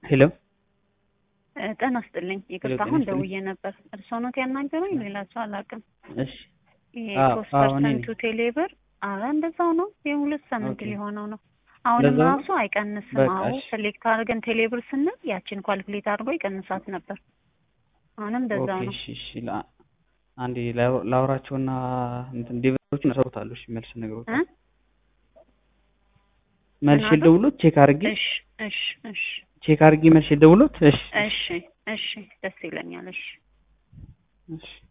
ሄሎ ጤና ይስጥልኝ። ይቅርታ አሁን ደውዬ ነበር። እርስዎ ነው ያናገሩኝ? ሌላ ሰው አላውቅም። እሺ የ3% ቴሌብር አረ እንደዛው ነው። የሁለት ሳምንት ሊሆነው ነው። አሁንም ራሱ አይቀንስም። አዎ ሴሌክት አድርገን ቴሌብር ስንል ያችን ኳልኩሌት አድርጎ ይቀንሳት ነበር። አሁንም እንደዛው ነው። እሺ እሺ አንዴ ላውራቸውና እንትን ዲቨሎፐሮችን ያሰሩታሉ። እሺ መልስ ነገሮች መልስ ደውሎት ቼክ አድርጌ እሺ ቼክ አድርጌ መልስ ደውሎት እሺ ደስ ይለኛል። እሺ